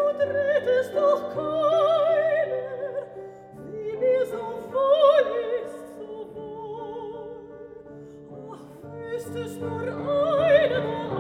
zudrähtest doch keiner, wie mir so wohl ist, so wohl. Ach, wüsstest nur einen